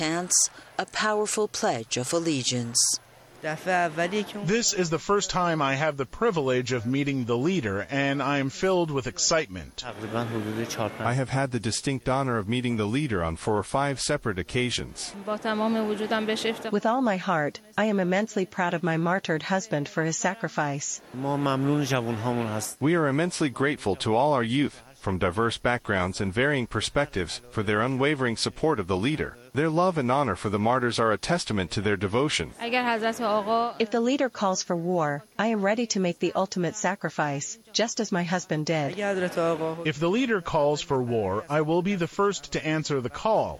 Chants, a powerful pledge of allegiance. This is the first time I have the privilege of meeting the leader, and I am filled with excitement. I have had the distinct honor of meeting the leader on 4 or 5 separate occasions. With all my heart, I am immensely proud of my martyred husband for his sacrifice. We are immensely grateful to all our youth, from diverse backgrounds and varying perspectives, for their unwavering support of the leader. Their love and honor for the martyrs are a testament to their devotion. If the leader calls for war, I am ready to make the ultimate sacrifice, just as my husband did. If the leader calls for war, I will be the first to answer the call.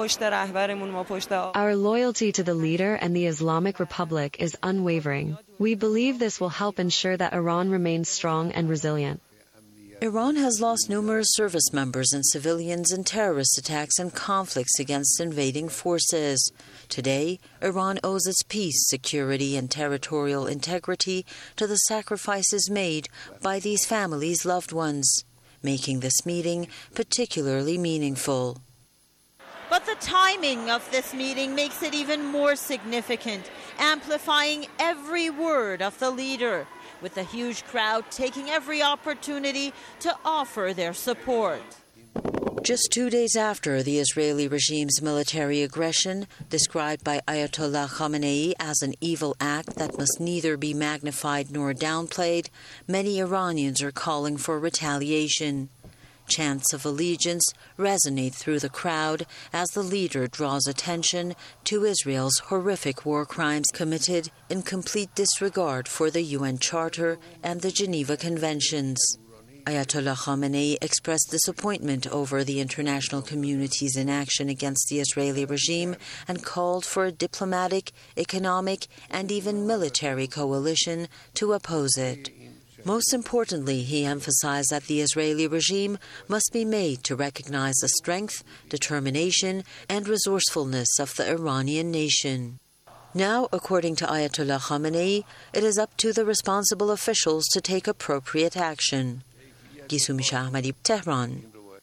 Our loyalty to the leader and the Islamic Republic is unwavering. We believe this will help ensure that Iran remains strong and resilient. Iran has lost numerous service members and civilians in terrorist attacks and conflicts against invading forces. Today, Iran owes its peace, security, and territorial integrity to the sacrifices made by these families' loved ones, making this meeting particularly meaningful. But the timing of this meeting makes it even more significant, amplifying every word of the leader, with a huge crowd taking every opportunity to offer their support. Just 2 days after the Israeli regime's military aggression, described by Ayatollah Khamenei as an evil act that must neither be magnified nor downplayed, many Iranians are calling for retaliation. Chants of allegiance resonate through the crowd as the leader draws attention to Israel's horrific war crimes committed in complete disregard for the UN Charter and the Geneva Conventions. Ayatollah Khamenei expressed disappointment over the international community's inaction against the Israeli regime and called for a diplomatic, economic, and even military coalition to oppose it. Most importantly, he emphasized that the Israeli regime must be made to recognize the strength, determination, and resourcefulness of the Iranian nation. Now, according to Ayatollah Khamenei, it is up to the responsible officials to take appropriate action. Gisumi Shahmadi, Tehran.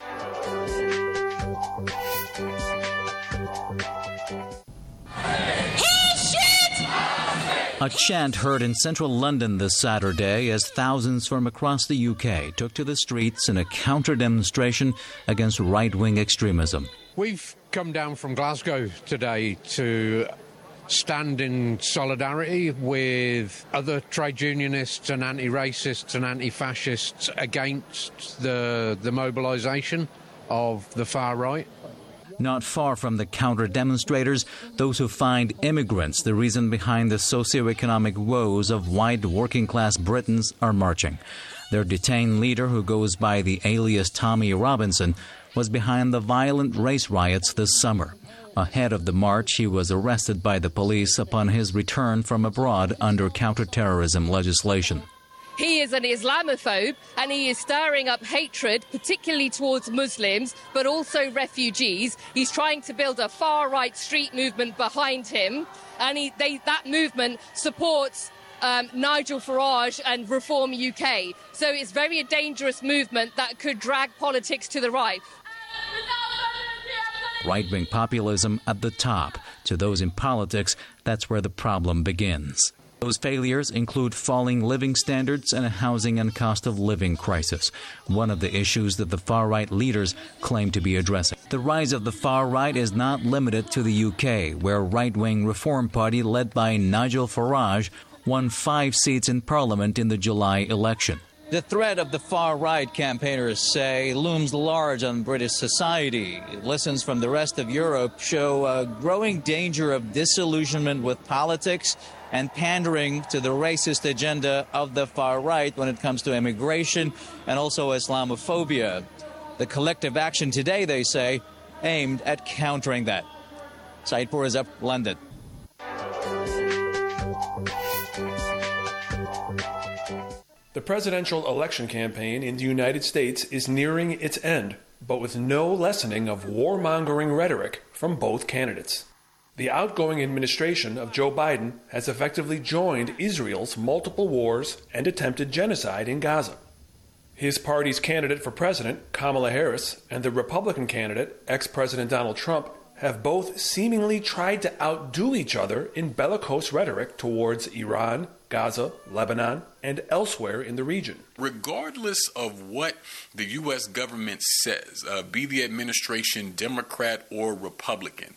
A chant heard in central London this Saturday as thousands from across the UK took to the streets in a counter-demonstration against right-wing extremism. We've come down from Glasgow today to stand in solidarity with other trade unionists and anti-racists and anti-fascists against the mobilisation of the far right. Not far from the counter-demonstrators, those who find immigrants the reason behind the socio-economic woes of white working-class Britons are marching. Their detained leader, who goes by the alias Tommy Robinson, was behind the violent race riots this summer. Ahead of the march, he was arrested by the police upon his return from abroad under counter-terrorism legislation. He is an Islamophobe and he is stirring up hatred, particularly towards Muslims, but also refugees. He's trying to build a far-right street movement behind him, and that movement supports Nigel Farage and Reform UK. So it's very a dangerous movement that could drag politics to the right. Right-wing populism at the top. To those in politics, that's where the problem begins. Those failures include falling living standards and a housing and cost of living crisis, one of the issues that the far-right leaders claim to be addressing. The rise of the far-right is not limited to the UK, where right-wing Reform Party led by Nigel Farage won 5 seats in Parliament in the July election. The threat of the far-right, campaigners say, looms large on British society. Lessons from the rest of Europe show a growing danger of disillusionment with politics and pandering to the racist agenda of the far-right when it comes to immigration and also Islamophobia. The collective action today, they say, aimed at countering that. Saidpur is up, London. The presidential election campaign in the United States is nearing its end, but with no lessening of warmongering rhetoric from both candidates. The outgoing administration of Joe Biden has effectively joined Israel's multiple wars and attempted genocide in Gaza. His party's candidate for president, Kamala Harris, and the Republican candidate, ex-President Donald Trump, have both seemingly tried to outdo each other in bellicose rhetoric towards Iran, Gaza, Lebanon, and elsewhere in the region. Regardless of what the U.S. government says, be the administration Democrat or Republican,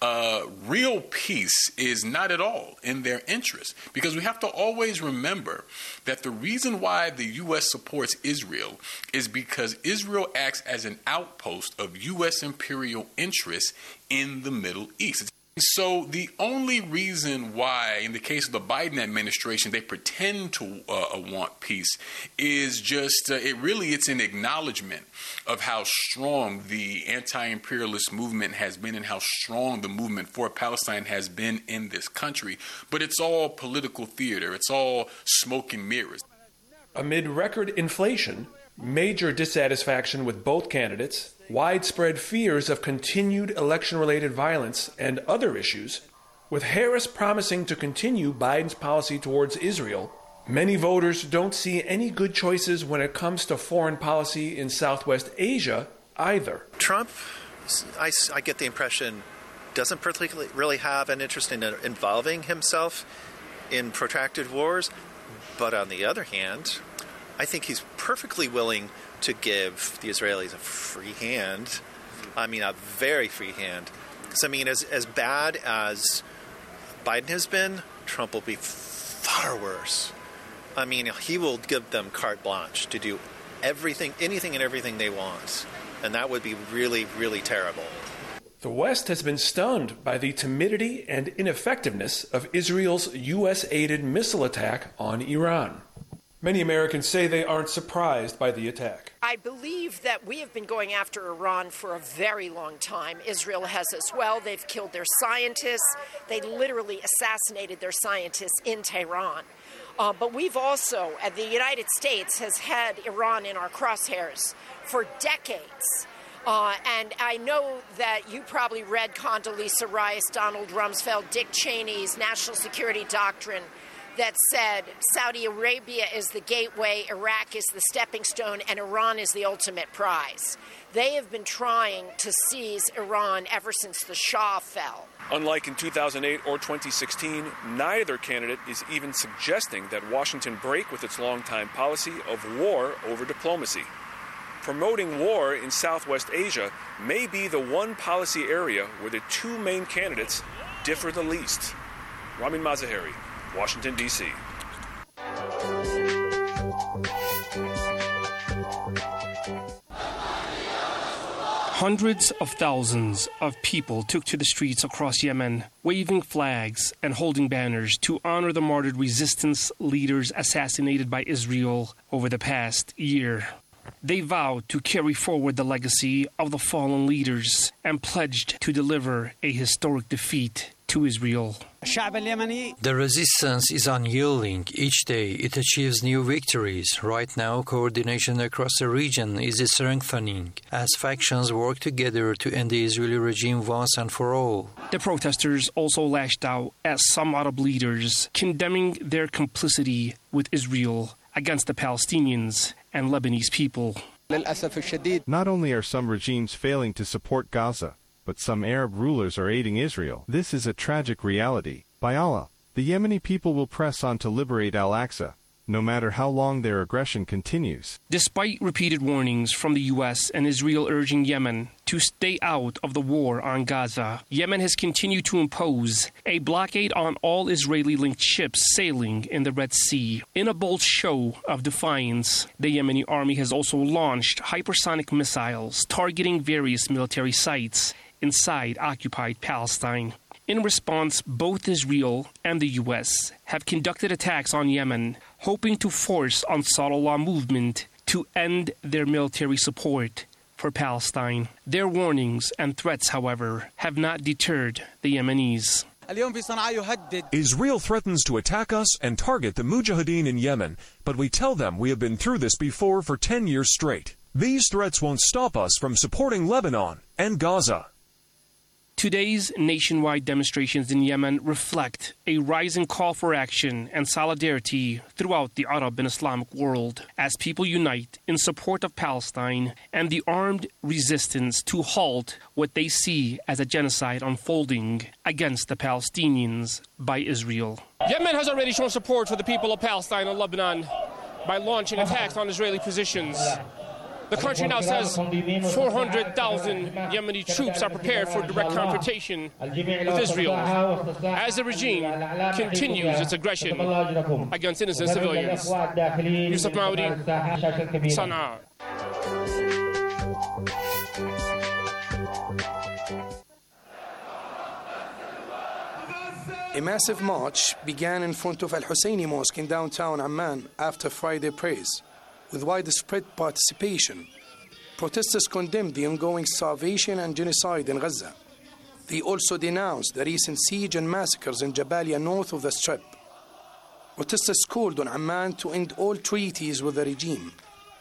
real peace is not at all in their interest, because we have to always remember that the reason why the U.S. supports Israel is because Israel acts as an outpost of U.S. imperial interests in the Middle East. So the only reason why, in the case of the Biden administration, they pretend to want peace is just, it's an acknowledgement of how strong the anti-imperialist movement has been and how strong the movement for Palestine has been in this country. But it's all political theater. It's all smoke and mirrors. Amid record inflation, major dissatisfaction with both candidates, widespread fears of continued election-related violence and other issues, with Harris promising to continue Biden's policy towards Israel, many voters don't see any good choices when it comes to foreign policy in Southwest Asia either. Trump, I get the impression, doesn't particularly really have an interest in involving himself in protracted wars, but on the other hand, I think he's perfectly willing to give the Israelis a free hand. I mean, a very free hand. Because, I mean, as bad as Biden has been, Trump will be far worse. I mean, he will give them carte blanche to do everything, anything and everything they want. And that would be really, really terrible. The West has been stunned by the timidity and ineffectiveness of Israel's U.S.-aided missile attack on Iran. Many Americans say they aren't surprised by the attack. I believe that we have been going after Iran for a very long time. Israel has as well. They've killed their scientists. They literally assassinated their scientists in Tehran. But we've also, the United States has had Iran in our crosshairs for decades. And I know that you probably read Condoleezza Rice, Donald Rumsfeld, Dick Cheney's national security doctrine that said Saudi Arabia is the gateway, Iraq is the stepping stone, and Iran is the ultimate prize. They have been trying to seize Iran ever since the Shah fell. Unlike in 2008 or 2016, neither candidate is even suggesting that Washington break with its longtime policy of war over diplomacy. Promoting war in Southwest Asia may be the one policy area where the two main candidates differ the least. Ramin Mazaheri, Washington, D.C. Hundreds of thousands of people took to the streets across Yemen, waving flags and holding banners to honor the martyred resistance leaders assassinated by Israel over the past year. They vowed to carry forward the legacy of the fallen leaders and pledged to deliver a historic defeat to Israel. The resistance is unyielding. Each day it achieves new victories. Right now, coordination across the region is strengthening as factions work together to end the Israeli regime once and for all. The protesters also lashed out at some Arab leaders, condemning their complicity with Israel against the Palestinians and Lebanese people. Not only are some regimes failing to support Gaza, but some Arab rulers are aiding Israel. This is a tragic reality. By Allah, the Yemeni people will press on to liberate Al-Aqsa, no matter how long their aggression continues. Despite repeated warnings from the U.S. and Israel urging Yemen to stay out of the war on Gaza, Yemen has continued to impose a blockade on all Israeli-linked ships sailing in the Red Sea. In a bold show of defiance, the Yemeni army has also launched hypersonic missiles targeting various military sites inside occupied Palestine. In response, both Israel and the U.S. have conducted attacks on Yemen, hoping to force Ansarullah movement to end their military support for Palestine. Their warnings and threats, however, have not deterred the Yemenis. Israel threatens to attack us and target the Mujahideen in Yemen, but we tell them we have been through this before for 10 years straight. These threats won't stop us from supporting Lebanon and Gaza. Today's nationwide demonstrations in Yemen reflect a rising call for action and solidarity throughout the Arab and Islamic world as people unite in support of Palestine and the armed resistance to halt what they see as a genocide unfolding against the Palestinians by Israel. Yemen has already shown support for the people of Palestine and Lebanon by launching attacks on Israeli positions. The country now says 400,000 Yemeni troops are prepared for direct confrontation with Israel as the regime continues its aggression against innocent civilians. Yusuf Maudi, Sana'a. A massive march began in front of Al-Husseini Mosque in downtown Amman after Friday prayers, with widespread participation. Protesters condemned the ongoing starvation and genocide in Gaza. They also denounced the recent siege and massacres in Jabalia north of the Strip. Protesters called on Amman to end all treaties with the regime.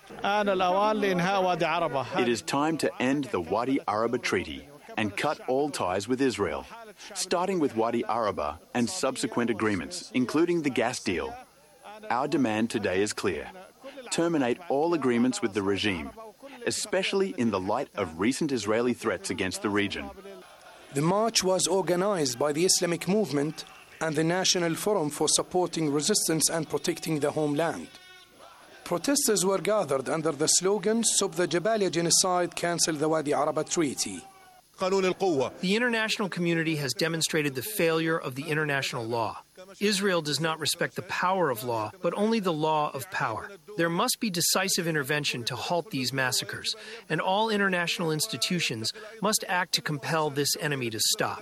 It is time to end the Wadi Araba Treaty and cut all ties with Israel, starting with Wadi Araba and subsequent agreements, including the gas deal. Our demand today is clear. Terminate all agreements with the regime, especially in the light of recent Israeli threats against the region. The march was organized by the Islamic Movement and the National Forum for Supporting Resistance and Protecting the Homeland. Protesters were gathered under the slogan, Stop the Jabalia Genocide, Cancel the Wadi Araba Treaty. The international community has demonstrated the failure of the international law. Israel does not respect the power of law, but only the law of power. There must be decisive intervention to halt these massacres, and all international institutions must act to compel this enemy to stop.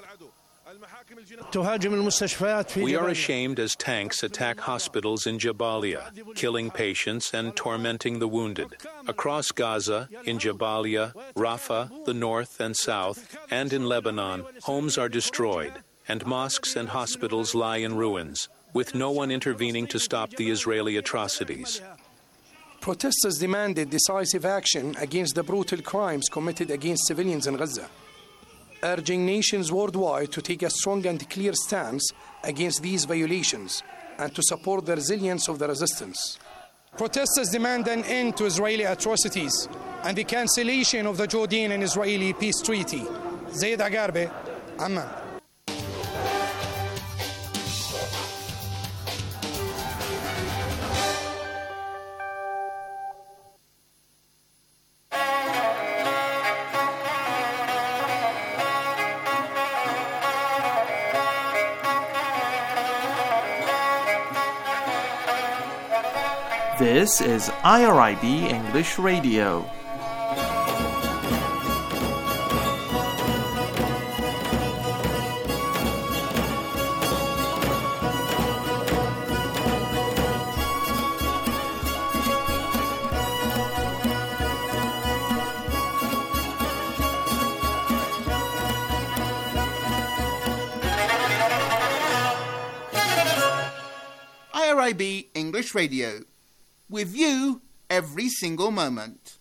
We are ashamed as tanks attack hospitals in Jabalia, killing patients and tormenting the wounded. Across Gaza, in Jabalia, Rafah, the north and south, and in Lebanon, homes are destroyed, and mosques and hospitals lie in ruins, with no one intervening to stop the Israeli atrocities. Protesters demanded decisive action against the brutal crimes committed against civilians in Gaza, urging nations worldwide to take a strong and clear stance against these violations and to support the resilience of the resistance. Protesters demand an end to Israeli atrocities and the cancellation of the Jordan and Israeli peace treaty. Zaid Agarbe, Amman. This is IRIB English Radio. IRIB English Radio. With you every single moment.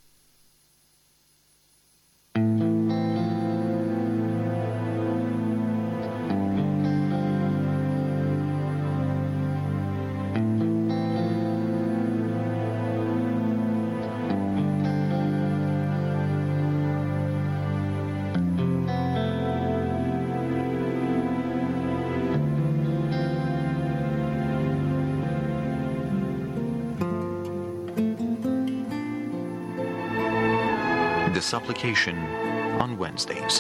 The supplication on Wednesdays.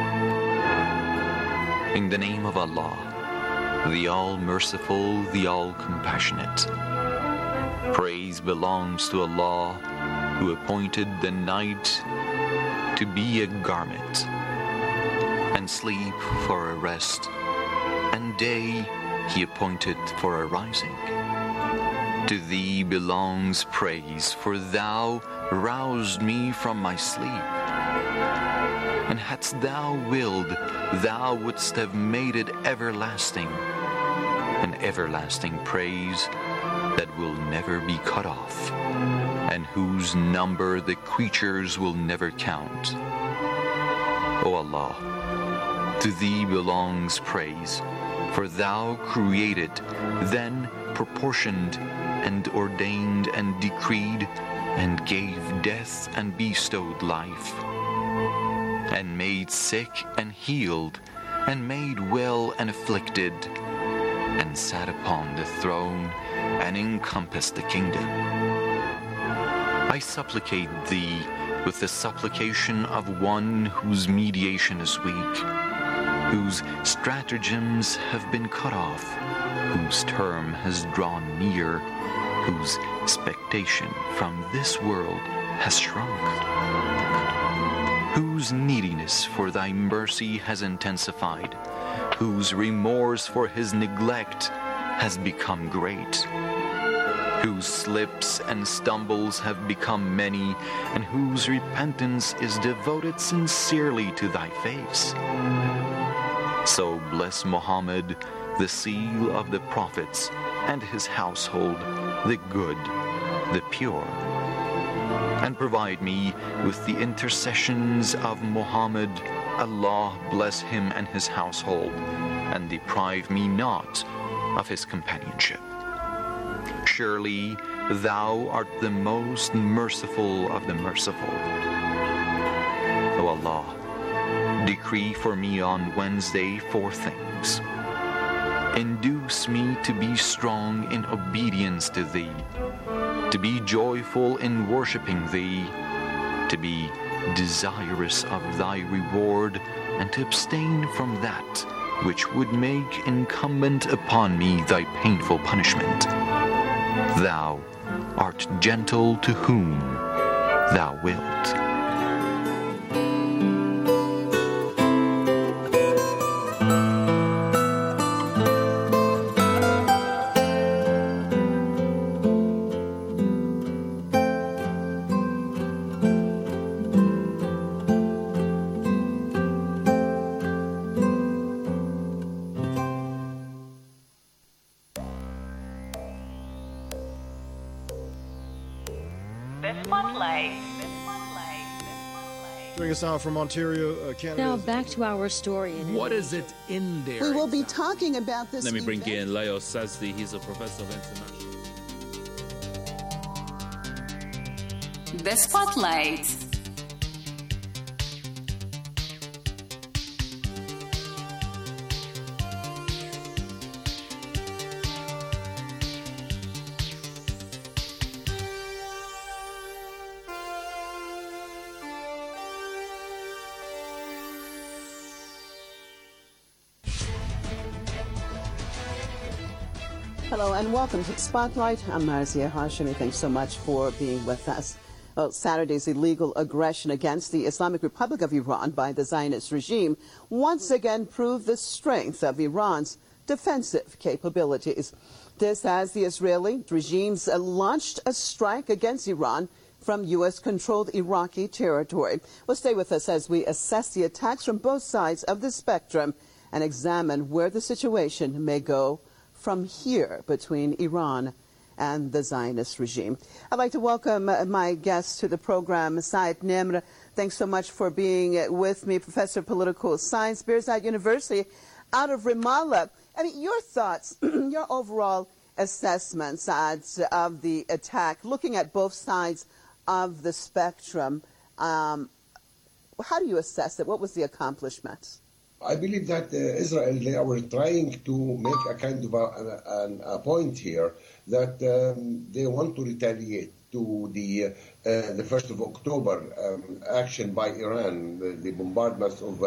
In the name of Allah, the All-Merciful, the All-Compassionate. Praise belongs to Allah, who appointed the night to be a garment, and sleep for a rest, and day He appointed for a rising. To Thee belongs praise, for Thou roused me from my sleep. And hadst Thou willed, Thou wouldst have made it everlasting, an everlasting praise that will never be cut off, and whose number the creatures will never count. O Allah, To thee belongs praise, for thou created, then proportioned, and ordained and decreed, and gave death and bestowed life, and made sick and healed, and made well and afflicted, and sat upon the throne, and encompassed the kingdom. I supplicate thee with the supplication of one whose mediation is weak, whose stratagems have been cut off, whose term has drawn near, whose expectation from this world has shrunk, whose neediness for thy mercy has intensified, whose remorse for his neglect has become great, whose slips and stumbles have become many, and whose repentance is devoted sincerely to thy face. So bless Muhammad, the seal of the prophets, and his household, the good, the pure. And provide me with the intercessions of Muhammad. Allah bless him and his household, and deprive me not of his companionship. Surely thou art the most merciful of the merciful. O Allah, decree for me on Wednesday 4 things. Induce me to be strong in obedience to thee, to be joyful in worshiping thee, to be desirous of thy reward, and to abstain from that which would make incumbent upon me thy painful punishment. Thou art gentle to whom thou wilt. Joining us now from Ontario, Canada. Now back to our story. What is it in there? We will be talking about this. Let me bring in Leo Sazdi. He's a professor of international. The Spotlight. Hello and welcome to Spotlight. I'm Marzia Hashemi. Thanks so much for being with us. Well, Saturday's illegal aggression against the Islamic Republic of Iran by the Zionist regime once again proved the strength of Iran's defensive capabilities. This as the Israeli regimes launched a strike against Iran from U.S.-controlled Iraqi territory. Well, stay with us as we assess the attacks from both sides of the spectrum and examine where the situation may go from here between Iran and the Zionist regime. I'd like to welcome my guest to the program, Said Nimr. Thanks so much for being with me, Professor of Political Science, Birzeit University out of Ramallah. I mean, your thoughts, your overall assessments of the attack, looking at both sides of the spectrum. How do you assess it? What was the accomplishment? I believe that Israel, they were trying to make a kind of a point here that they want to retaliate to the 1st of October action by Iran, the bombardments of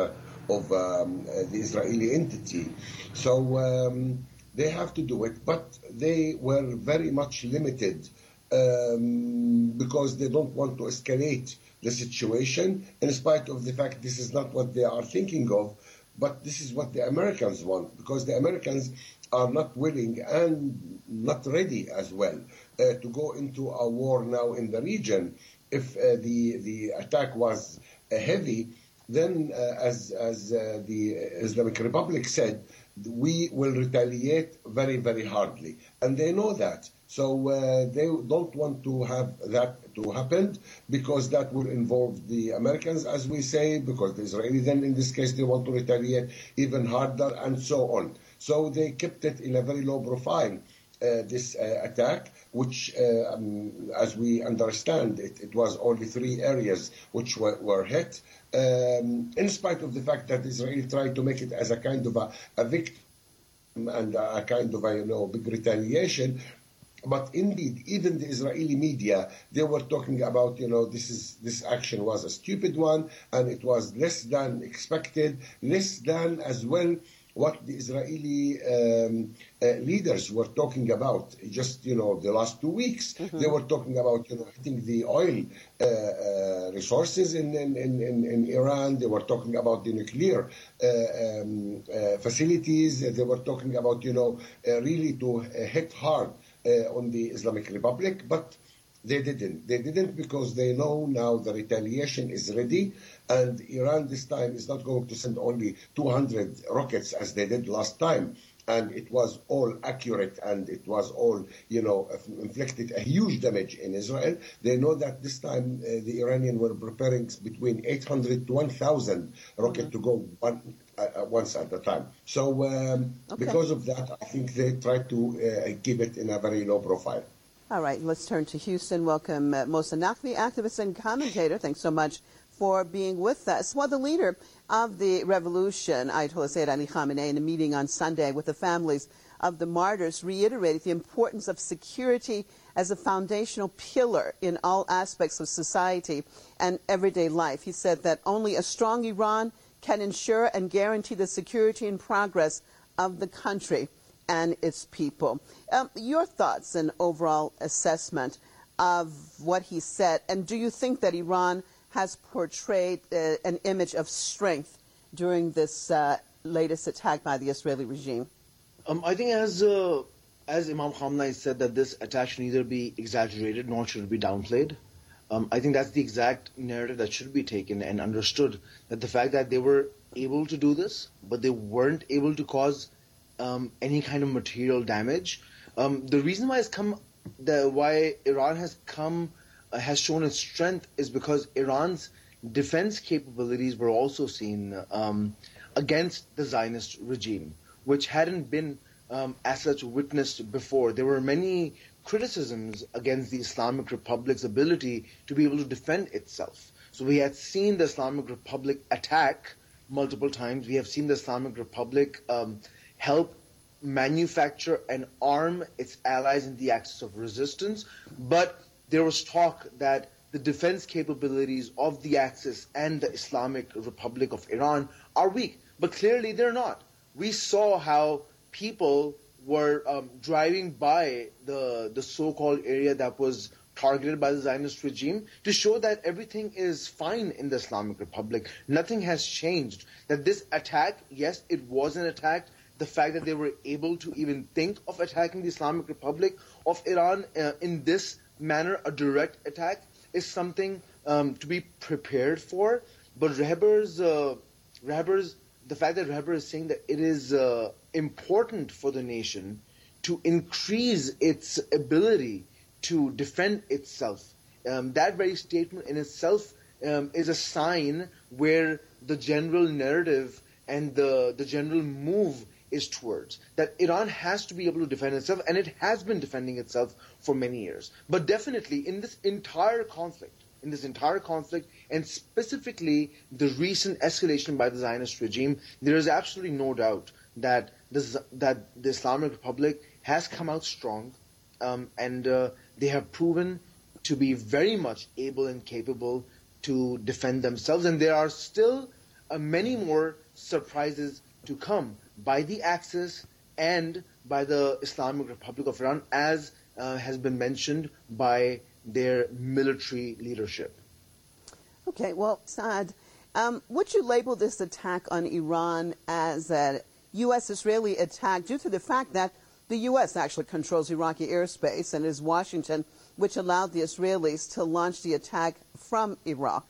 the Israeli entity. So they have to do it, but they were very much limited because they don't want to escalate the situation, in spite of the fact this is not what they are thinking of. But this is what the Americans want, because the Americans are not willing and not ready as well to go into a war now in the region. If the attack was heavy, then as the Islamic Republic said, we will retaliate very, very hardly. And they know that. So they don't want to have that to happen, because that will involve the Americans, as we say, because the Israelis then, in this case, they want to retaliate even harder, and so on. So they kept it in a very low profile, this attack, which, as we understand, it was only 3 areas which were hit, in spite of the fact that Israel tried to make it as a kind of a victim and a kind of big retaliation. But indeed, even the Israeli media, they were talking about, this action was a stupid one, and it was less than expected, less than as well what the Israeli leaders were talking about. Just, the last 2 weeks, they were talking about, hitting the oil resources in Iran. They were talking about the nuclear facilities. They were talking about, really to hit hard on the Islamic Republic, but they didn't. They didn't because they know now the retaliation is ready, and Iran this time is not going to send only 200 rockets as they did last time, and it was all accurate, and it was all, inflicted a huge damage in Israel. They know that this time the Iranians were preparing between 800 to 1,000 rockets to go once at a time. So because of that, I think they try to keep it in a very low profile. All right, let's turn to Houston. Welcome, Mosa Naqvi, activist and commentator. Thanks so much for being with us. Well, the leader of the revolution, Ayatollah Sayyid Ali Khamenei, in a meeting on Sunday with the families of the martyrs, reiterated the importance of security as a foundational pillar in all aspects of society and everyday life. He said that only a strong Iran can ensure and guarantee the security and progress of the country and its people. Your thoughts and overall assessment of what he said, and do you think that Iran has portrayed an image of strength during this latest attack by the Israeli regime? I think as Imam Khamenei said, that this attack should neither be exaggerated nor should it be downplayed. I think that's the exact narrative that should be taken and understood, that the fact that they were able to do this, but they weren't able to cause any kind of material damage. The reason why why Iran has shown its strength is because Iran's defense capabilities were also seen against the Zionist regime, which hadn't been as such witnessed before. There were many criticisms against the Islamic Republic's ability to be able to defend itself. So we had seen the Islamic Republic attack multiple times. We have seen the Islamic Republic help manufacture and arm its allies in the axis of resistance, but there was talk that the defense capabilities of the Axis and the Islamic Republic of Iran are weak, but clearly they're not. We saw how people were driving by the so-called area that was targeted by the Zionist regime to show that everything is fine in the Islamic Republic. Nothing has changed. That this attack, yes, it was an attack. The fact that they were able to even think of attacking the Islamic Republic of Iran in this manner, a direct attack, is something to be prepared for. But the fact that Rehaber is saying that it is important for the nation to increase its ability to defend itself, that very statement in itself is a sign where the general narrative and the general move is towards that Iran has to be able to defend itself, and it has been defending itself for many years. But definitely in this entire conflict, and specifically the recent escalation by the Zionist regime, there is absolutely no doubt that the Islamic Republic has come out strong, and they have proven to be very much able and capable to defend themselves. And there are still many more surprises to come by the Axis and by the Islamic Republic of Iran, as has been mentioned by their military leadership. Okay, well, Saad, would you label this attack on Iran as a U.S.-Israeli attack due to the fact that the U.S. actually controls Iraqi airspace, and it is Washington which allowed the Israelis to launch the attack from Iraq?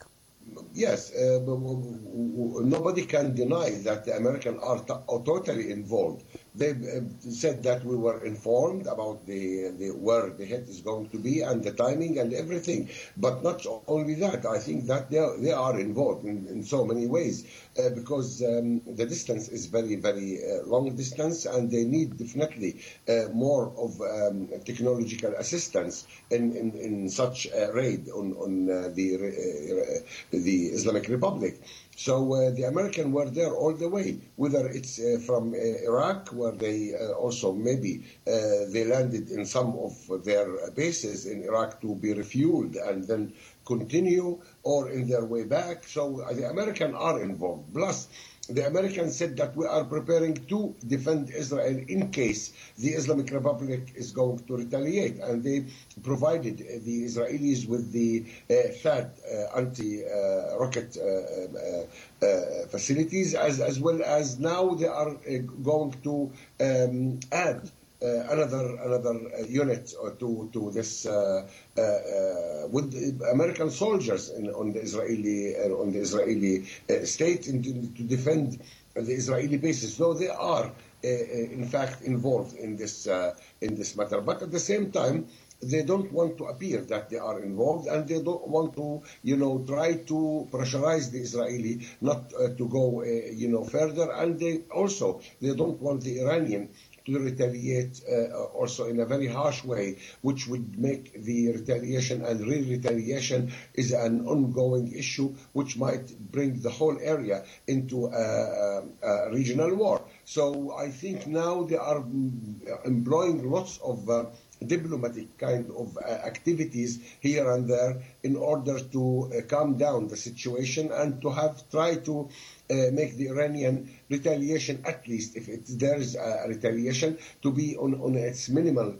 Yes, nobody can deny that the Americans are totally involved. They said that we were informed about where the hit is going to be and the timing and everything. But not only that, I think that they are involved in so many ways because the distance is very, very long distance, and they need definitely more of technological assistance in such a raid on the Islamic Republic. So the Americans were there all the way, whether it's from Iraq, where they also maybe they landed in some of their bases in Iraq to be refueled and then continue, or in their way back. So the Americans are involved. Plus, the Americans said that we are preparing to defend Israel in case the Islamic Republic is going to retaliate. And they provided the Israelis with the THAAD anti-rocket facilities, as well as now they are going to add another unit to this with American soldiers on the Israeli state to defend the Israeli bases. So they are in fact involved in this matter, but at the same time they don't want to appear that they are involved, and they don't want to try to pressurize the Israeli not to go further, and they don't want the Iranian to retaliate also in a very harsh way, which would make the retaliation and re-retaliation is an ongoing issue, which might bring the whole area into a regional war. So I think now they are employing lots of diplomatic kind of activities here and there in order to calm down the situation and to try to make the Iranian retaliation, at least if there is a retaliation, to be on its minimal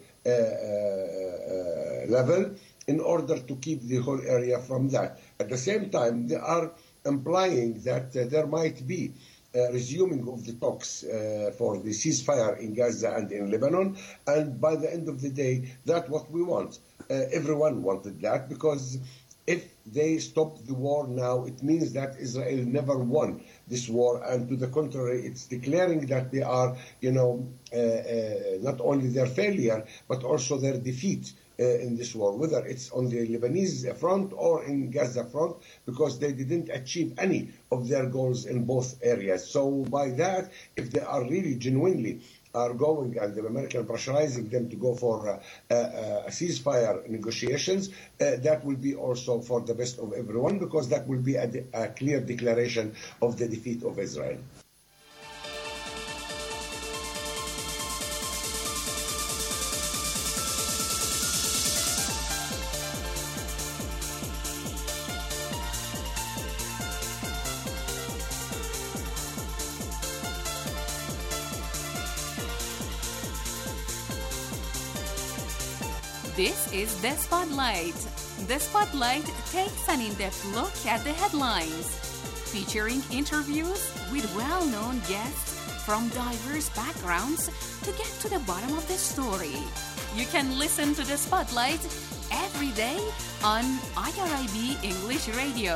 level in order to keep the whole area from that. At the same time, they are implying that there might be resuming of the talks for the ceasefire in Gaza and in Lebanon, and by the end of the day, that's what we want. Everyone wanted that, because if they stop the war now, it means that Israel never won this war, and to the contrary, it's declaring that they are, not only their failure, but also their defeat in this war, whether it's on the Lebanese front or in Gaza front, because they didn't achieve any of their goals in both areas. So by that, if they are really genuinely are going, and the American pressurizing them to go for a ceasefire negotiations, that will be also for the best of everyone, because that will be a clear declaration of the defeat of Israel. This is The Spotlight. The Spotlight takes an in-depth look at the headlines, featuring interviews with well-known guests from diverse backgrounds to get to the bottom of the story. You can listen to The Spotlight every day on IRIB English Radio.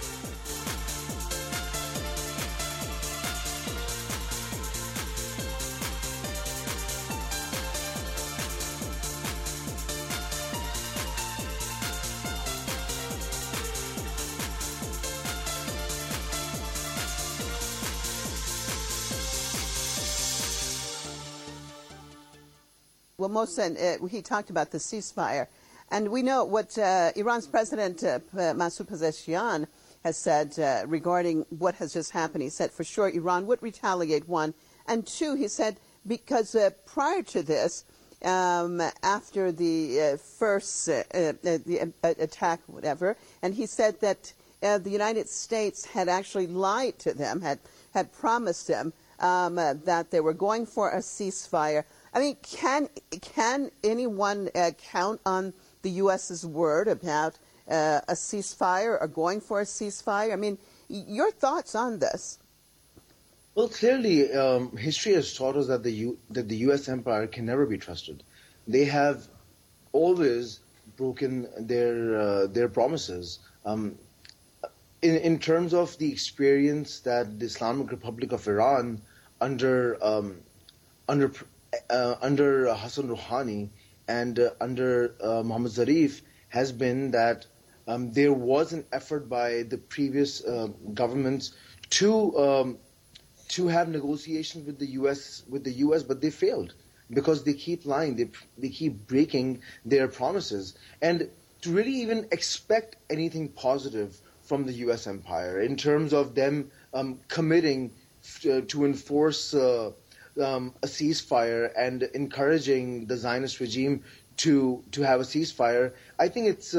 Well, Mohsen, he talked about the ceasefire, and we know what Iran's President Masoud Pezeshkian has said regarding what has just happened. He said for sure Iran would retaliate, one, and two, he said because prior to this, after the first the attack, whatever, and he said that the United States had actually lied to them, had promised them that they were going for a ceasefire. I mean, can anyone count on the U.S.'s word about a ceasefire or going for a ceasefire? I mean, your thoughts on this? Well, clearly, history has taught us that the U.S. empire can never be trusted. They have always broken their promises. in terms of the experience that the Islamic Republic of Iran under Hassan Rouhani and under Mohammad Zarif has been that there was an effort by the previous governments to have negotiations with the U.S., but they failed because they keep lying, they keep breaking their promises, and to really even expect anything positive from the U.S. empire in terms of them committing to enforce a ceasefire and encouraging the Zionist regime to have a ceasefire, I think it's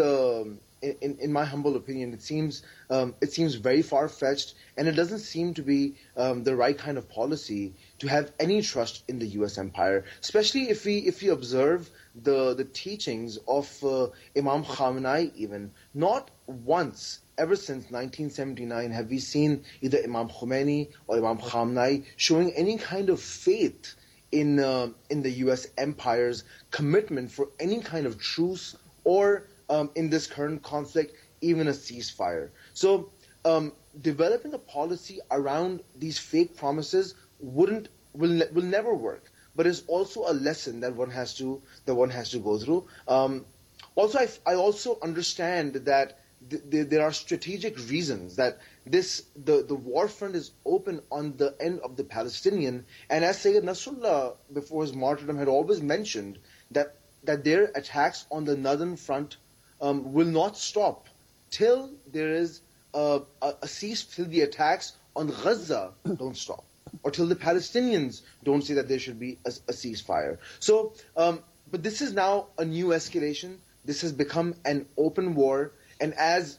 in my humble opinion, it seems very far-fetched, and it doesn't seem to be the right kind of policy to have any trust in the U.S. empire, especially if we observe the teachings of Imam Khamenei. Even not once ever since 1979 have we seen either Imam Khomeini or Imam Khamenei showing any kind of faith in the U.S. empire's commitment for any kind of truce or in this current conflict, even a ceasefire. So developing a policy around these fake promises will never work. But it's also a lesson that one has to go through. Also, I also understand that there are strategic reasons that the war front is open on the end of the Palestinian, and as Sayyid Nasrullah before his martyrdom had always mentioned that their attacks on the northern front will not stop till there is a cease, till the attacks on Gaza don't stop, or till the Palestinians don't say that there should be a ceasefire. So, but this is now a new escalation. This has become an open war, and as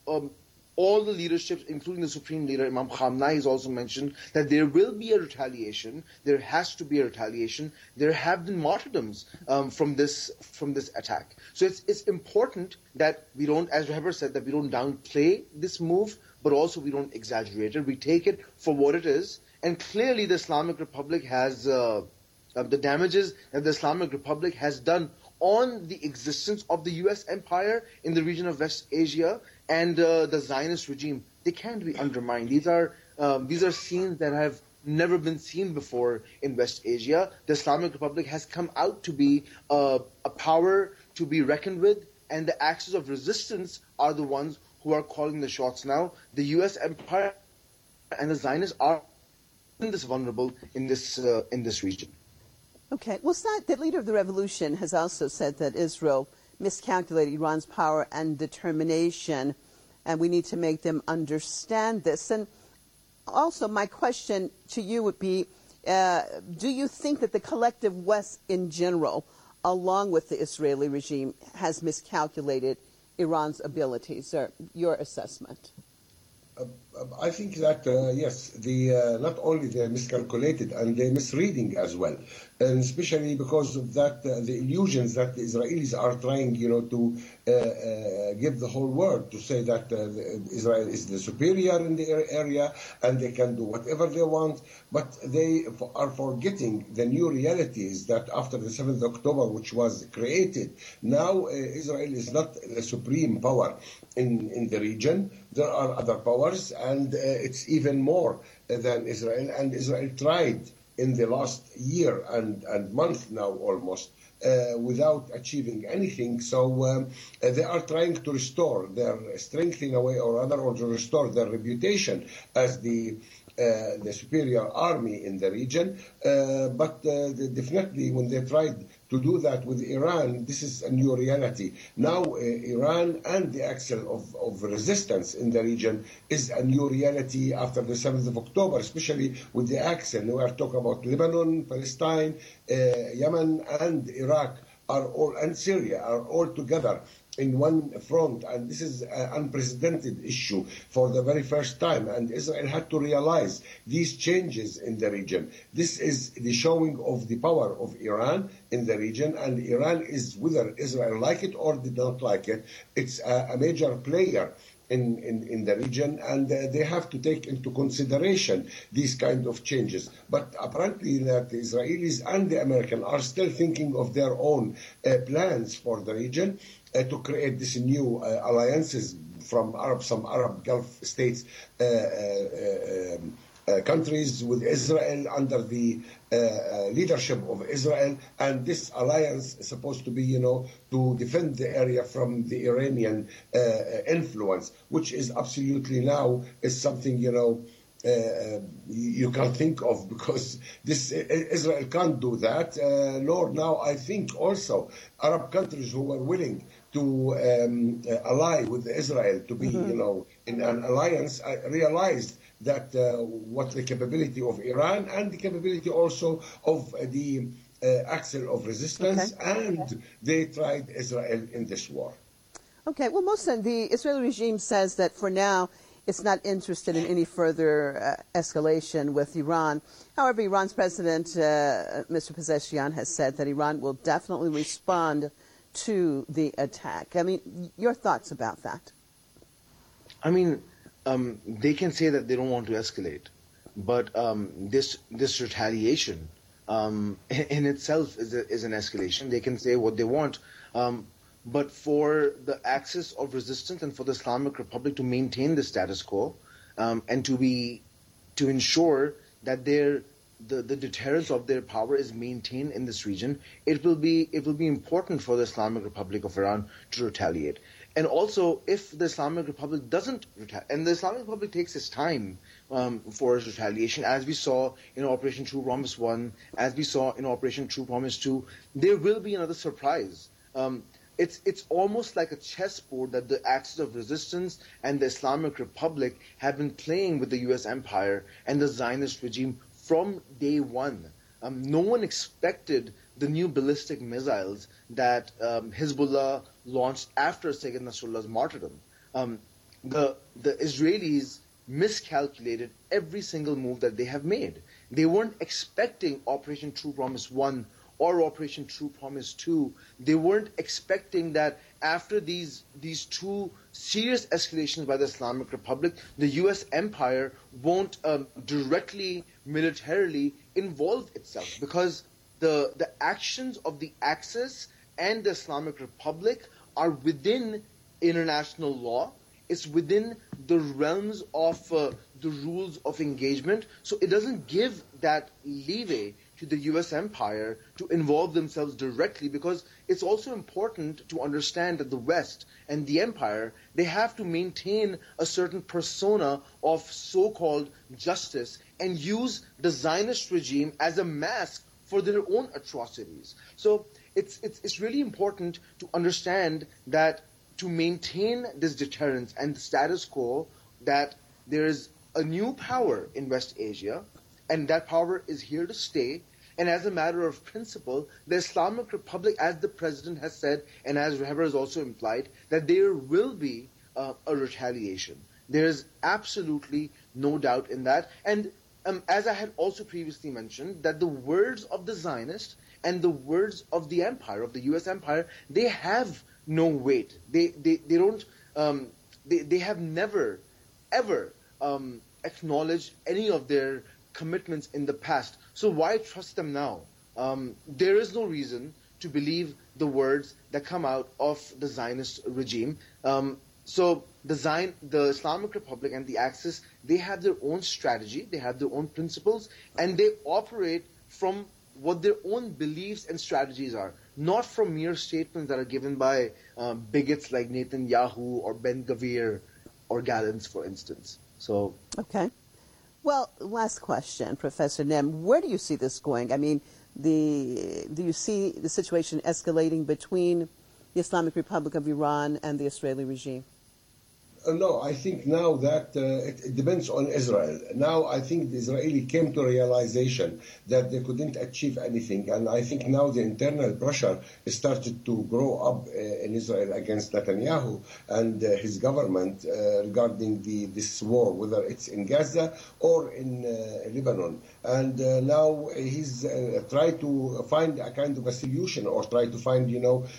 all the leaderships, including the Supreme Leader, Imam Khamenei, has also mentioned that there will be a retaliation. There has to be a retaliation. There have been martyrdoms from this attack. So it's important that we don't, as Reber said, that we don't downplay this move, but also we don't exaggerate it. We take it for what it is. And clearly the Islamic Republic has, the damages that the Islamic Republic has done on the existence of the U.S. empire in the region of West Asia and the Zionist regime, they can't be undermined. These are scenes that have never been seen before in West Asia. The Islamic Republic has come out to be a power to be reckoned with, and the axis of resistance are the ones who are calling the shots now. The U.S. empire and the Zionists are this vulnerable in this region. Okay. Well, the leader of the revolution has also said that Israel miscalculated Iran's power and determination, and we need to make them understand this. And also, my question to you would be, do you think that the collective West in general, along with the Israeli regime, has miscalculated Iran's abilities, or your assessment? I think that, yes, not only they're miscalculated, and they're misreading as well. And especially because of that, the illusions that the Israelis are trying, to give the whole world, to say that Israel is the superior in the area and they can do whatever they want. But they are forgetting the new realities that after the 7th of October, which was created, now Israel is not the supreme power in the region. There are other powers, and it's even more than Israel. And Israel tried in the last year and month now almost without achieving anything. So they are trying to restore their strength in a way or other, or to restore their reputation as the superior army in the region. But definitely when they tried to do that with Iran, this is a new reality. Now Iran and the axle of resistance in the region is a new reality after the 7th of October, especially with the axle. We are talking about Lebanon, Palestine, Yemen, and Iraq and Syria are all together in one front, and this is an unprecedented issue for the very first time, and Israel had to realize these changes in the region. This is the showing of the power of Iran in the region, and Iran is, whether Israel like it or did not like it, it's a major player in the region, and they have to take into consideration these kind of changes. But apparently that the Israelis and the Americans are still thinking of their own plans for the region, to create these new alliances from some Arab Gulf states, countries with Israel under the leadership of Israel, and this alliance is supposed to be, to defend the area from the Iranian influence, which is absolutely now is something, you can't think of, because Israel can't do that. Nor now, I think also Arab countries who are willing to ally with Israel to be, in an alliance, realized that what the capability of Iran and the capability also of the axle of resistance, and they tried Israel in this war. Okay, well, Mohsen, the Israeli regime says that for now it's not interested in any further escalation with Iran. However, Iran's president, Mr. Pezeshkian, has said that Iran will definitely respond to the attack. I mean, your thoughts about that? I mean, they can say that they don't want to escalate, but this retaliation in itself is an escalation. They can say what they want, but for the axis of resistance and for the Islamic Republic to maintain the status quo and to ensure that the deterrence of their power is maintained in this region, it will be important for the Islamic Republic of Iran to retaliate. And also, if the Islamic Republic doesn't retaliate, and the Islamic Republic takes its time for its retaliation, as we saw in Operation True Promise 1, as we saw in Operation True Promise 2, there will be another surprise. It's almost like a chessboard that the axis of resistance and the Islamic Republic have been playing with the U.S. empire and the Zionist regime from day one. No one expected the new ballistic missiles that Hezbollah launched after Sayyid Nasrullah's martyrdom. The Israelis miscalculated every single move that they have made. They weren't expecting Operation True Promise 1 or Operation True Promise 2. They weren't expecting that after these two serious escalations by the Islamic Republic, the U.S. empire won't directly, militarily involve itself, because the actions of the Axis and the Islamic Republic are within international law. It's within the realms of the rules of engagement. So it doesn't give that leeway to the U.S. empire to involve themselves directly, because it's also important to understand that the West and the empire, they have to maintain a certain persona of so-called justice and use the Zionist regime as a mask for their own atrocities. So it's really important to understand that to maintain this deterrence and the status quo, that there is a new power in West Asia, and that power is here to stay. And as a matter of principle, the Islamic Republic, as the president has said, and as Rehaber has also implied, that there will be a retaliation. There is absolutely no doubt in that. And as I had also previously mentioned, that the words of the Zionist and the words of the empire, of the U.S. empire, they have no weight. They don't. They have never, ever acknowledged any of their commitments in the past. So why trust them now? There is no reason to believe the words that come out of the Zionist regime. So the Islamic Republic and the Axis, they have their own strategy, they have their own principles, and they operate from what their own beliefs and strategies are, not from mere statements that are given by bigots like Netanyahu or Ben-Gvir or Gallants, for instance. So okay. Well, last question, Professor Nem. Where do you see this going? I mean, do you see the situation escalating between the Islamic Republic of Iran and the Israeli regime? No, I think now that it depends on Israel. Now I think the Israeli came to realization that they couldn't achieve anything, and I think now the internal pressure started to grow up in Israel against Netanyahu and his government regarding this war, whether it's in Gaza or in Lebanon. And now he's tried to find a kind of a solution, or try to find,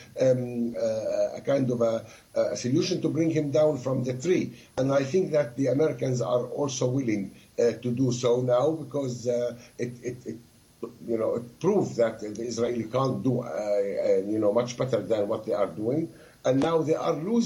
a kind of a solution to bring him down from the tree. And I think that the Americans are also willing to do so now, because it proves that the Israeli can't do much better than what they are doing. And now they are losing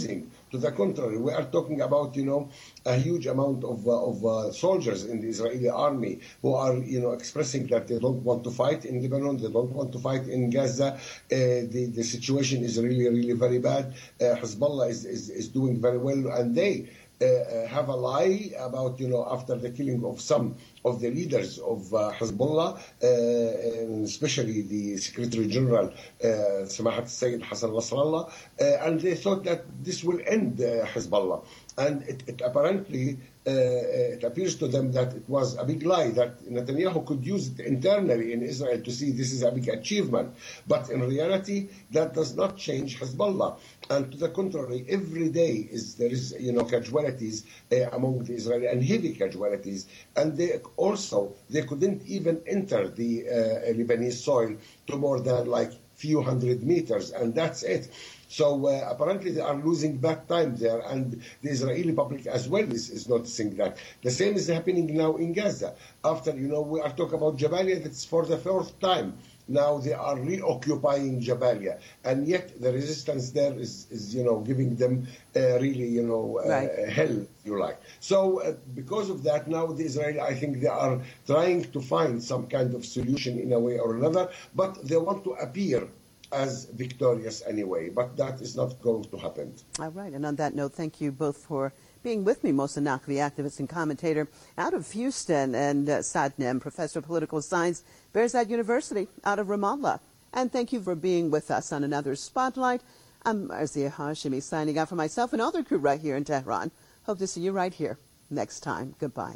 To the contrary, we are talking about, a huge amount of soldiers in the Israeli army who are, expressing that they don't want to fight in Lebanon, they don't want to fight in Gaza. The situation is really, really very bad. Hezbollah is doing very well, and they have a lie about, after the killing of some of the leaders of Hezbollah, especially the Secretary General Samahat Sayyid Hassan Nasrallah, and they thought that this will end Hezbollah. And it apparently, it appears to them that it was a big lie, that Netanyahu could use it internally in Israel to see this is a big achievement. But in reality, that does not change Hezbollah. And to the contrary, every day there is casualties among the Israeli, and heavy casualties. And they couldn't even enter the Lebanese soil to more than few hundred meters, and that's it. So apparently they are losing back time there, and the Israeli public as well is noticing that. The same is happening now in Gaza. After, we are talking about Jabalia, that's for the fourth time. Now they are reoccupying Jabalia, and yet the resistance there is giving them really, hell, if you like. So because of that, now the Israeli, I think they are trying to find some kind of solution in a way or another, but they want to appear as victorious anyway, but that is not going to happen. All right, and on that note, thank you both for being with me. Mohsen Naqvi, activist and commentator out of Houston, and Saad Nim, professor of political science, Birzeit University out of Ramallah. And thank you for being with us on another Spotlight. I'm Marzia Hashimi signing out for myself and all the crew right here in Tehran. Hope to see you right here next time. Goodbye.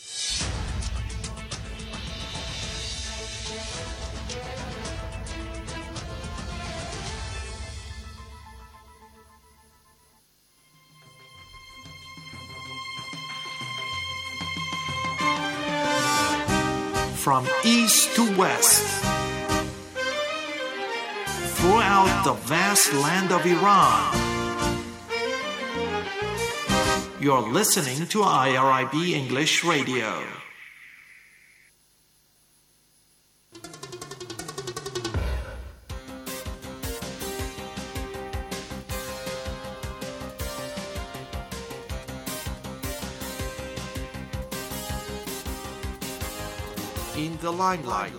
From east to west, throughout the vast land of Iran, you're listening to IRIB English Radio. In the limelight.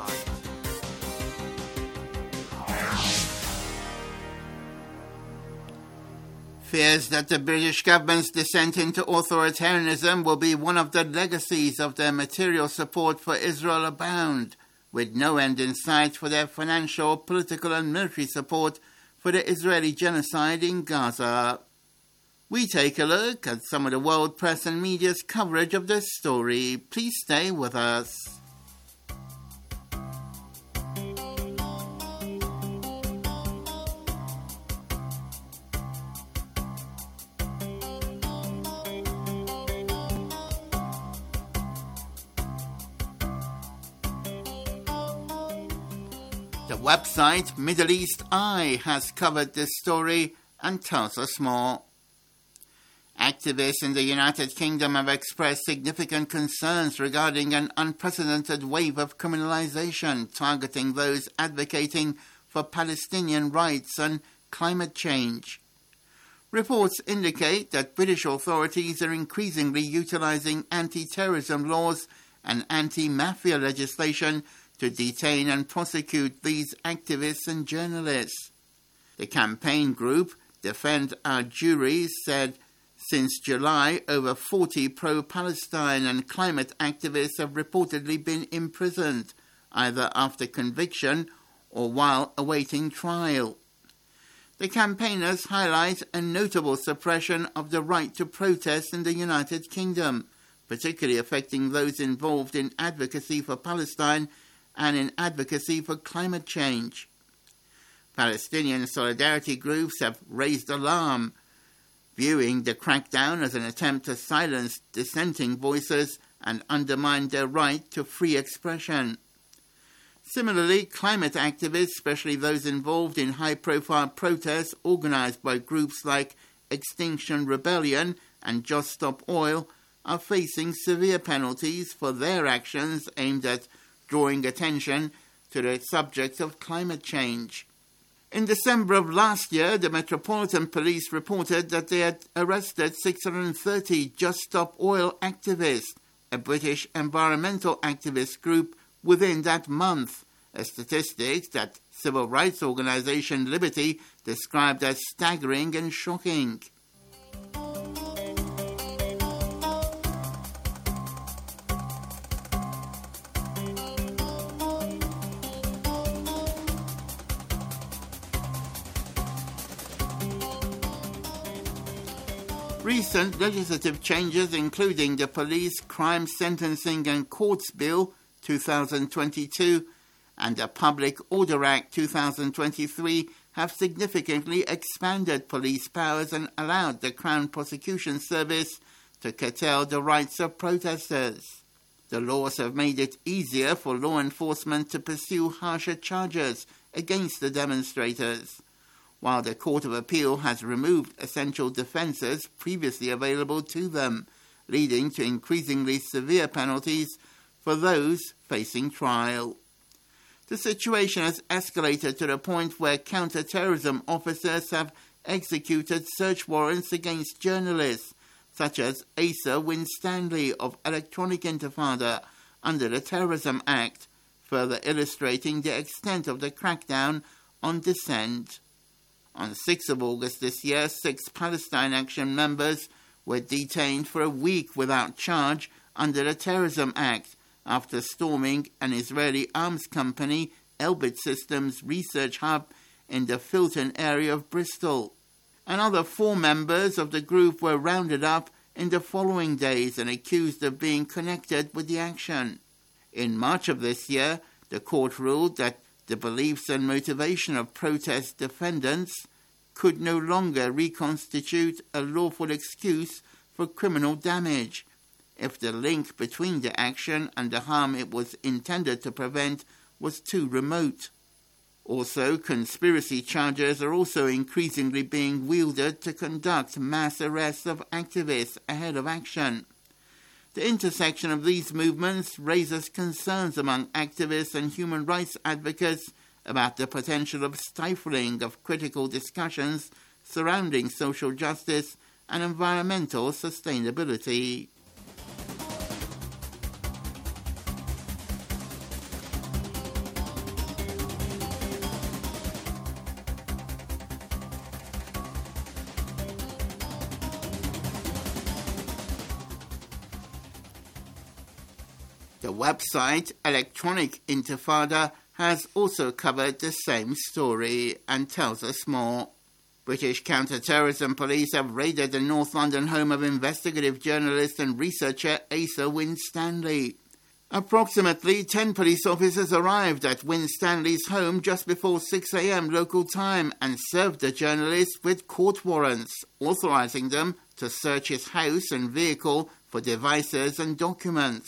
Fears that the British government's descent into authoritarianism will be one of the legacies of their material support for Israel abound, with no end in sight for their financial, political and military support for the Israeli genocide in Gaza. We take a look at some of the world press and media's coverage of this story. Please stay with us. The website Middle East Eye has covered this story and tells us more. Activists in the United Kingdom have expressed significant concerns regarding an unprecedented wave of criminalization targeting those advocating for Palestinian rights and climate change. Reports indicate that British authorities are increasingly utilizing anti-terrorism laws and anti-mafia legislation to detain and prosecute these activists and journalists. The campaign group Defend Our Juries said since July, over 40 pro-Palestine and climate activists have reportedly been imprisoned, either after conviction or while awaiting trial. The campaigners highlight a notable suppression of the right to protest in the United Kingdom, particularly affecting those involved in advocacy for Palestine and in advocacy for climate change. Palestinian solidarity groups have raised alarm, viewing the crackdown as an attempt to silence dissenting voices and undermine their right to free expression. Similarly, climate activists, especially those involved in high-profile protests organized by groups like Extinction Rebellion and Just Stop Oil, are facing severe penalties for their actions aimed at drawing attention to the subject of climate change. In December of last year, the Metropolitan Police reported that they had arrested 630 Just Stop Oil activists, a British environmental activist group, within that month, a statistic that civil rights organisation Liberty described as staggering and shocking. Recent legislative changes, including the Police Crime Sentencing and Courts Bill 2022 and the Public Order Act 2023, have significantly expanded police powers and allowed the Crown Prosecution Service to curtail the rights of protesters. The laws have made it easier for law enforcement to pursue harsher charges against the demonstrators, while the Court of Appeal has removed essential defences previously available to them, leading to increasingly severe penalties for those facing trial. The situation has escalated to the point where counter-terrorism officers have executed search warrants against journalists, such as Asa Winstanley of Electronic Intifada under the Terrorism Act, further illustrating the extent of the crackdown on dissent. On 6th of August this year, 6 Palestine Action members were detained for a week without charge under the Terrorism Act after storming an Israeli arms company, Elbit Systems research hub in the Filton area of Bristol. Another 4 members of the group were rounded up in the following days and accused of being connected with the action. In March of this year, the court ruled that the beliefs and motivation of protest defendants could no longer reconstitute a lawful excuse for criminal damage if the link between the action and the harm it was intended to prevent was too remote. Also, conspiracy charges are also increasingly being wielded to conduct mass arrests of activists ahead of action. The intersection of these movements raises concerns among activists and human rights advocates about the potential of stifling of critical discussions surrounding social justice and environmental sustainability. The website Electronic Intifada has also covered the same story and tells us more. British counter-terrorism police have raided the North London home of investigative journalist and researcher Asa Winstanley. Approximately 10 police officers arrived at Winstanley's home just before 6 a.m. local time and served the journalist with court warrants, authorising them to search his house and vehicle for devices and documents.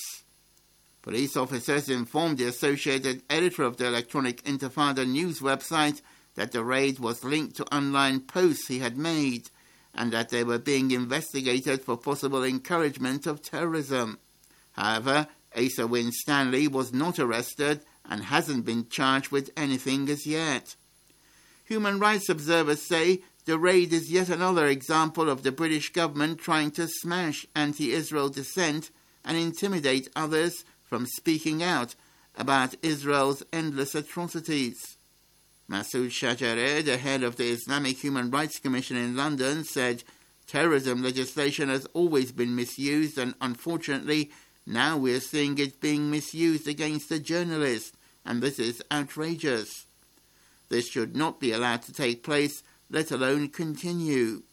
Police officers informed the associated editor of the Electronic Intifada news website that the raid was linked to online posts he had made and that they were being investigated for possible encouragement of terrorism. However, Asa Winstanley was not arrested and hasn't been charged with anything as yet. Human rights observers say the raid is yet another example of the British government trying to smash anti-Israel dissent and intimidate others from speaking out about Israel's endless atrocities. Masoud Shajareh, the head of the Islamic Human Rights Commission in London, said terrorism legislation has always been misused and unfortunately now we are seeing it being misused against a journalist, and this is outrageous. This should not be allowed to take place, let alone continue.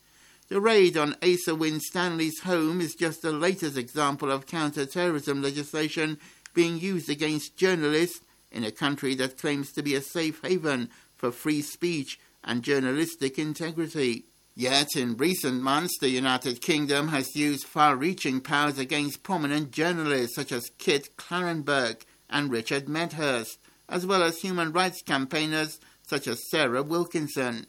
The raid on Asa Winstanley's home is just the latest example of counter-terrorism legislation being used against journalists in a country that claims to be a safe haven for free speech and journalistic integrity. Yet, in recent months, the United Kingdom has used far-reaching powers against prominent journalists such as Kit Clarenberg and Richard Medhurst, as well as human rights campaigners such as Sarah Wilkinson.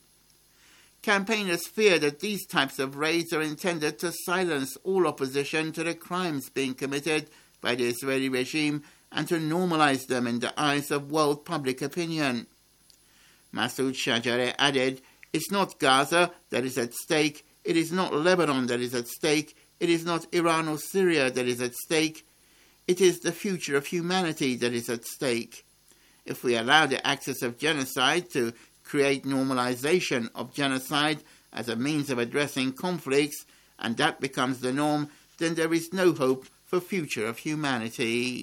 Campaigners fear that these types of raids are intended to silence all opposition to the crimes being committed by the Israeli regime and to normalize them in the eyes of world public opinion. Masoud Shajari added, "It's not Gaza that is at stake, it is not Lebanon that is at stake, it is not Iran or Syria that is at stake, it is the future of humanity that is at stake. If we allow the axis of genocide to create normalization of genocide as a means of addressing conflicts, and that becomes the norm, then there is no hope for future of humanity."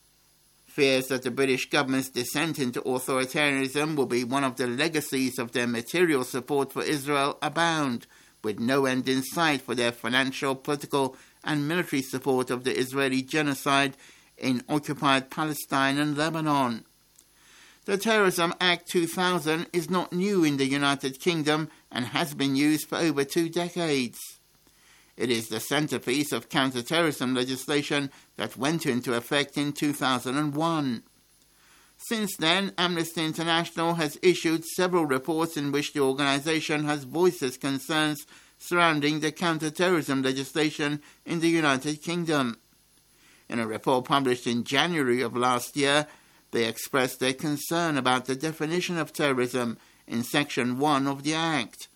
Fears that the British government's descent into authoritarianism will be one of the legacies of their material support for Israel abound, with no end in sight for their financial, political and military support of the Israeli genocide in occupied Palestine and Lebanon. The Terrorism Act 2000 is not new in the United Kingdom and has been used for over 2 decades. It is the centerpiece of counter-terrorism legislation that went into effect in 2001. Since then, Amnesty International has issued several reports in which the organization has voiced its concerns surrounding the counter-terrorism legislation in the United Kingdom. In a report published in January of last year, they expressed their concern about the definition of terrorism in Section 1 of the Act.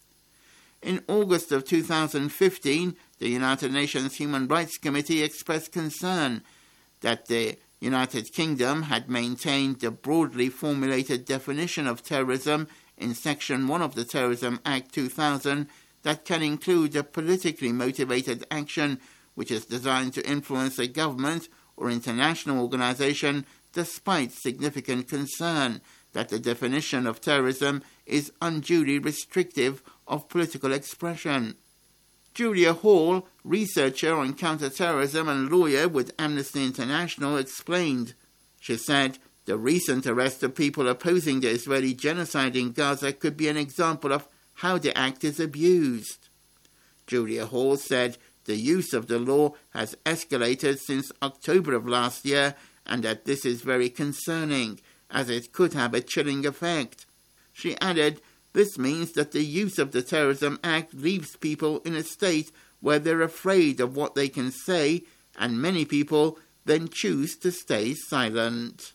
In August of 2015, the United Nations Human Rights Committee expressed concern that the United Kingdom had maintained the broadly formulated definition of terrorism in Section 1 of the Terrorism Act 2000 that can include a politically motivated action which is designed to influence a government or international organization, despite significant concern that the definition of terrorism is unduly restrictive of political expression. Julia Hall, researcher on counterterrorism and lawyer with Amnesty International, explained. She said, "The recent arrest of people opposing the Israeli genocide in Gaza could be an example of how the act is abused." Julia Hall said the use of the law has escalated since October of last year and that this is very concerning, as it could have a chilling effect. She added, "This means that the use of the Terrorism Act leaves people in a state where they're afraid of what they can say, and many people then choose to stay silent."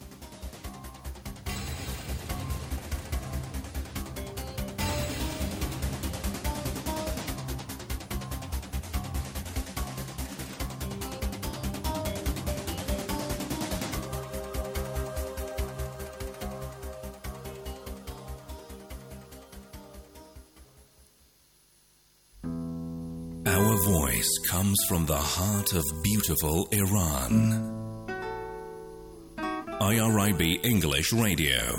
Our voice comes from the heart of beautiful Iran. IRIB English Radio.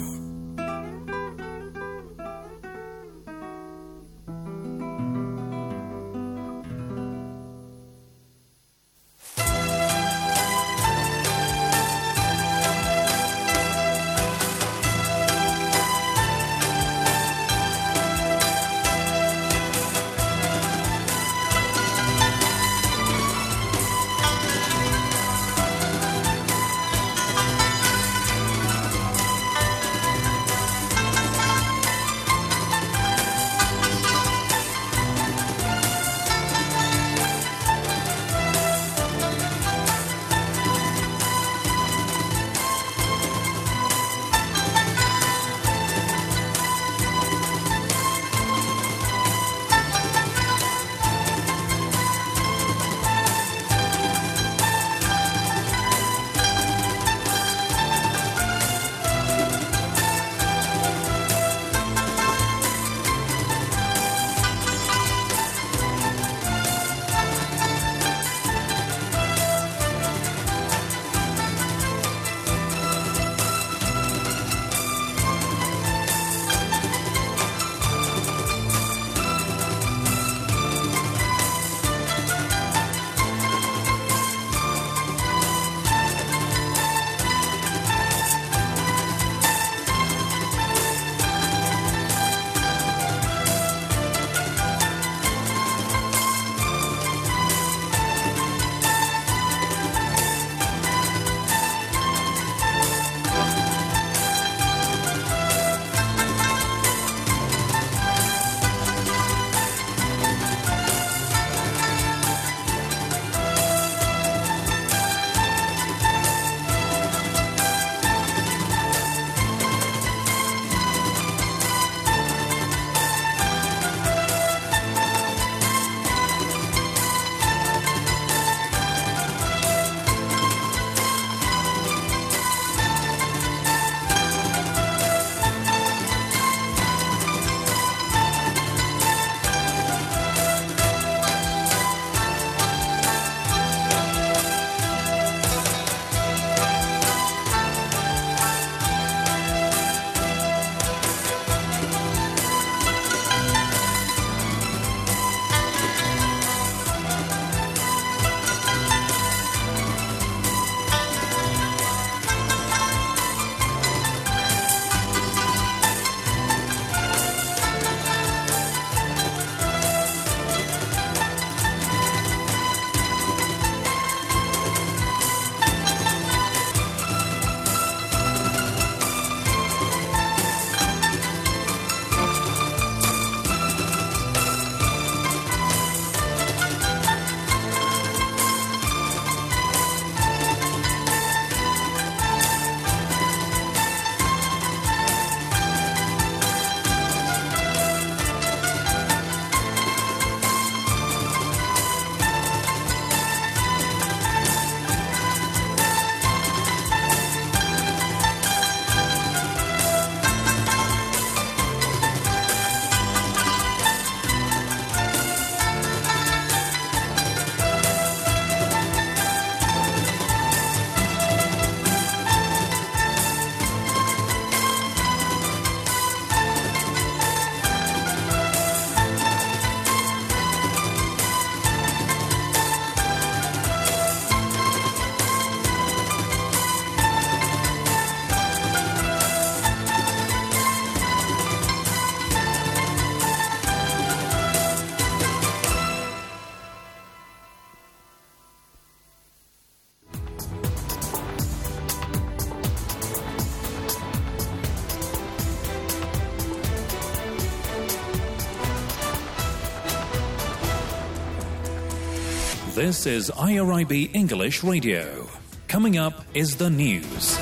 This is IRIB English Radio. Coming up is the news.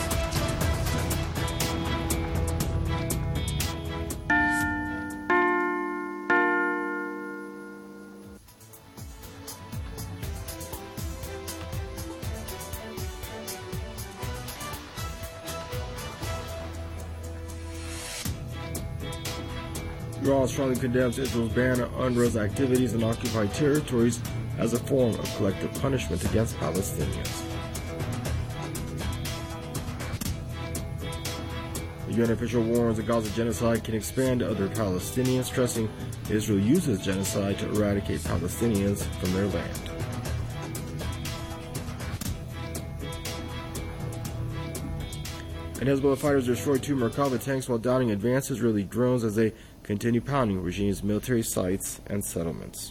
Iran strongly condemns Israel's ban on UNRWA's activities in occupied territories as a form of collective punishment against Palestinians. The UN official warns the Gaza genocide can expand to other Palestinians, stressing Israel uses genocide to eradicate Palestinians from their land. And Hezbollah fighters destroyed 2 Merkava tanks while downing advanced Israeli drones as they continue pounding regime's military sites and settlements.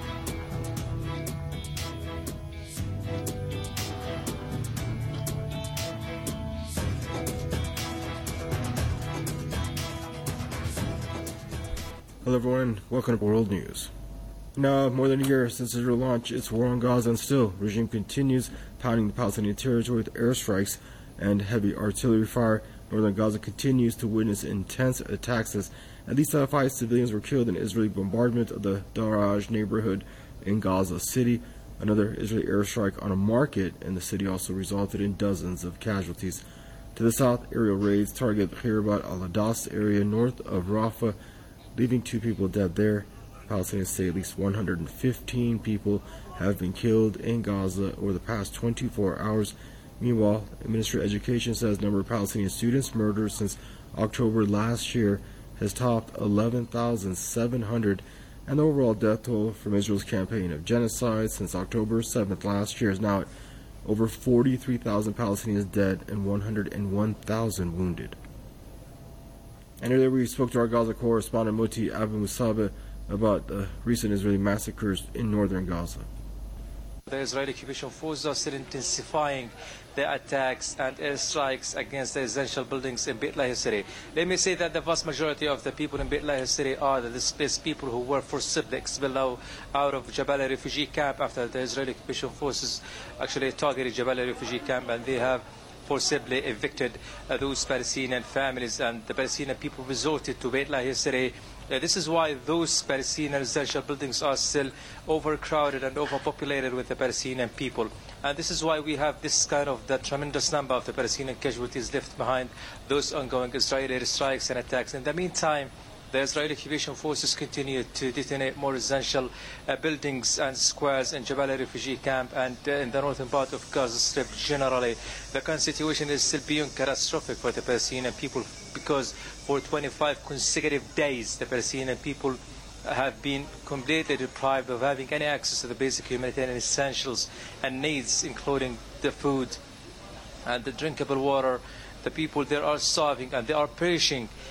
Hello everyone, welcome to World News. Now, more than a year since Israel launched its war on Gaza, and still, the regime continues pounding the Palestinian territory with airstrikes and heavy artillery fire. Northern Gaza continues to witness intense attacks as at least 5 civilians were killed in Israeli bombardment of the Daraj neighborhood in Gaza City. Another Israeli airstrike on a market in the city also resulted in dozens of casualties. To the south, aerial raids target Khirbat al-Adas area north of Rafah, leaving 2 people dead there. Palestinians say at least 115 people have been killed in Gaza over the past 24 hours. Meanwhile, the Ministry of Education says the number of Palestinian students murdered since October last year has topped 11,700, and the overall death toll from Israel's campaign of genocide since October 7th last year is now at over 43,000 Palestinians dead and 101,000 wounded. And earlier we spoke to our Gaza correspondent Moti Abu Musabeh about the recent Israeli massacres in northern Gaza. The Israeli occupation forces are still intensifying the attacks and airstrikes against the residential buildings in Beit Lahia city. Let me say that the vast majority of the people in Beit Lahia city are the displaced people who were forcibly expelled out of Jabalia refugee camp after the Israeli occupation forces actually targeted Jabalia refugee camp, and they have forcibly evicted those Palestinian families, and the Palestinian people resorted to Beit Lahia city. This is why those Palestinian residential buildings are still overcrowded and overpopulated with the Palestinian people. And this is why we have this kind of the tremendous number of the Palestinian casualties left behind those ongoing Israeli strikes and attacks. In the meantime, the Israeli occupation forces continue to detonate more residential buildings and squares in Jabalia refugee camp and in the northern part of Gaza Strip generally. The current situation is still beyond catastrophic for the Palestinian people because for 25 consecutive days the Palestinian people have been completely deprived of having any access to the basic humanitarian essentials and needs, including the food and the drinkable water. The people there are starving and they are perishing